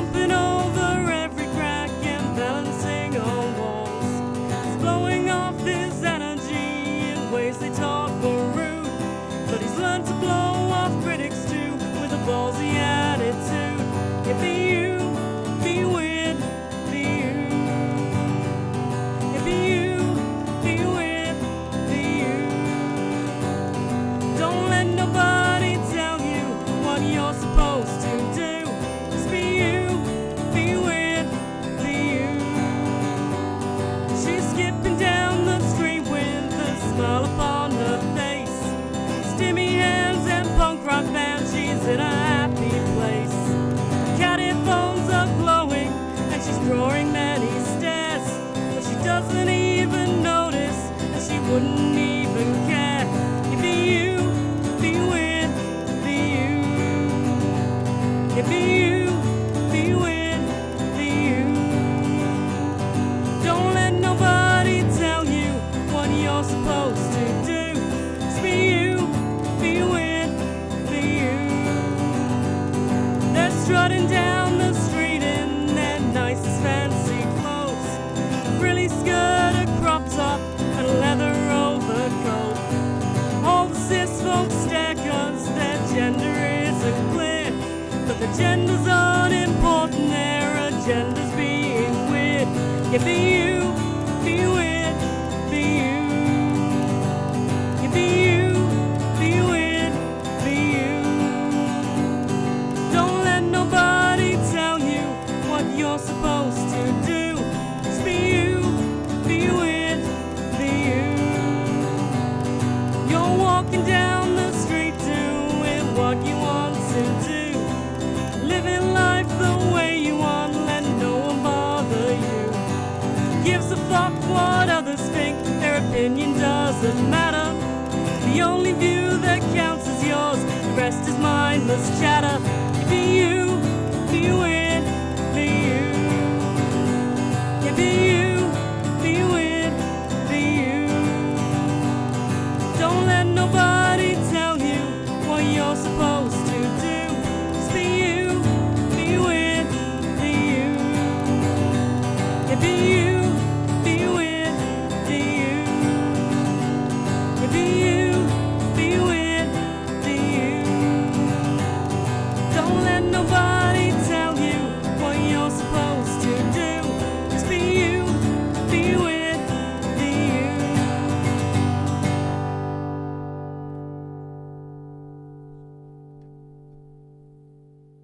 jumping over every crack and balancing on walls. He's blowing off his energy in ways they talk were rude, but he's learned to blow off critics too with a ballsy attitude. Yeah, be you, be weird, be you. Yeah, be you, be weird, be you. Don't let nobody tell you what you're supposed to do. Just be you, be weird, be you. She's skipping down the street with a smile upon her face. Stimmy hands and punk rock band, she's in a happy place. Cat earphones are glowing and she's drawing many stares, but she doesn't even notice and she wouldn't even care. You be you, be weird, be you. You be you, be weird, be you. Don't let nobody tell you what you're supposed to do. Just be you, be weird, be you. They're strutting down the street in their nicest fancy clothes, a frilly skirt, a crop top, and a leather overcoat. All the cis folks stare 'cause their gender isn't clear, but the genders aren't important, their agenda's being weird. Yeah, be you, be weird, be you. Yeah, be you, be weird, be you. Don't let nobody tell you what you're supposed to do. Just be you, be weird, be you. You're walking down the street doing what you want to do, living life the way you want, let no one bother you. Gives a fuck what others think, their opinion doesn't matter. The only view that counts is yours, the rest is mindless chatter.